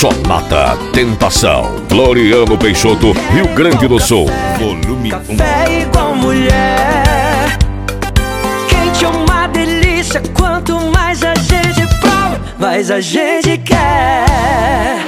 Sonata Tentação. Floriano Peixoto, Rio Grande do Sul. Volume 1. Café igual mulher, quente é uma delícia. Quanto mais a gente prova, mais a gente quer.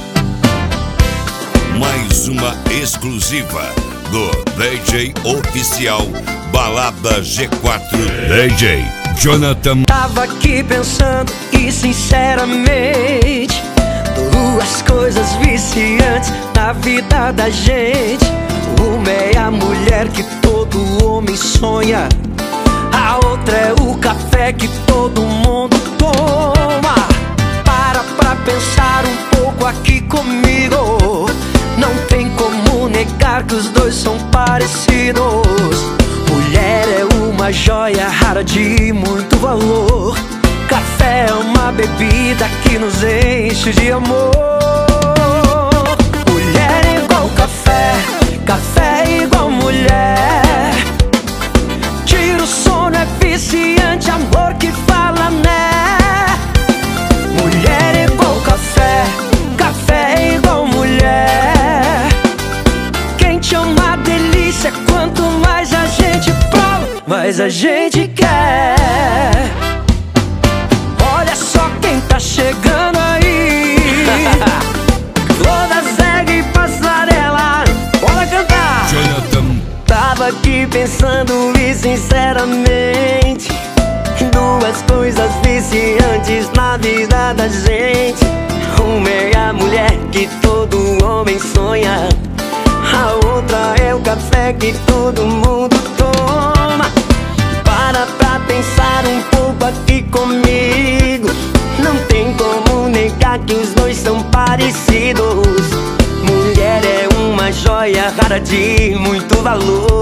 Mais uma exclusiva do DJ Oficial Balada G4. DJ Jonathan. Tava aqui pensando e sinceramente, duas coisas viciantes na vida da gente. Uma é a mulher que todo homem sonha, a outra é o café que todo mundo toma. Pra pensar um pouco aqui comigo, não tem como negar que os dois são parecidos. Mulher é uma joia rara de muito valor, café é uma bebida que nos enche de amor. Mulher é igual café, café é igual mulher. Tira o sono, é viciante, amor que fala né. Mulher é igual café, café é igual mulher. Quente é uma delícia, quanto mais a gente prova, mais a gente quer. Olha só quem tá chegando aí. Toda cega e passarela, bora cantar. Jonathan. Tava aqui pensando e sinceramente, duas coisas viciantes na vida da gente. Uma é a mulher que todo homem sonha, a outra é o café que todo mundo toma. Pra pensar um pouco aqui comigo, não tem como negar que os dois são parecidos. Mulher é uma joia rara de muito valor,